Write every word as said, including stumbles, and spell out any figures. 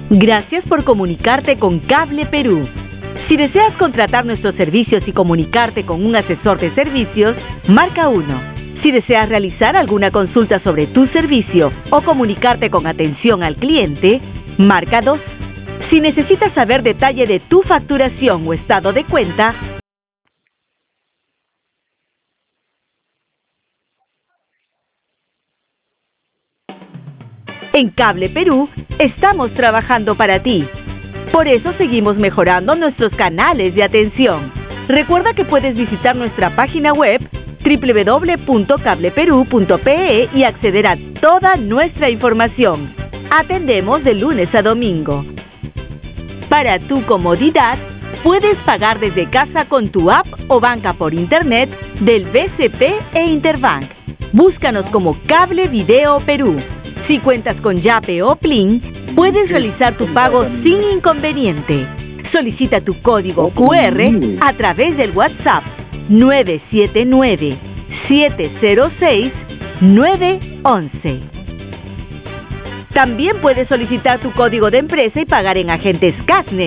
Gracias por comunicarte con Cable Perú. Si deseas contratar nuestros servicios y comunicarte con un asesor de servicios, marca uno. Si deseas realizar alguna consulta sobre tu servicio o comunicarte con atención al cliente, marca dos. Si necesitas saber detalle de tu facturación o estado de cuenta, en Cable Perú estamos trabajando para ti. Por eso seguimos mejorando nuestros canales de atención. Recuerda que puedes visitar nuestra página web doble u doble u doble u punto cable perú punto pe e y acceder a toda nuestra información. Atendemos de lunes a domingo. Para tu comodidad, puedes pagar desde casa con tu app o banca por internet del B C P e Interbank. Búscanos como Cable Video Perú. Si cuentas con Yape o Plin, puedes realizar tu pago sin inconveniente. Solicita tu código cu erre a través del WhatsApp nueve siete nueve, siete cero seis, nueve once. También puedes solicitar tu código de empresa y pagar en agentes Casnet.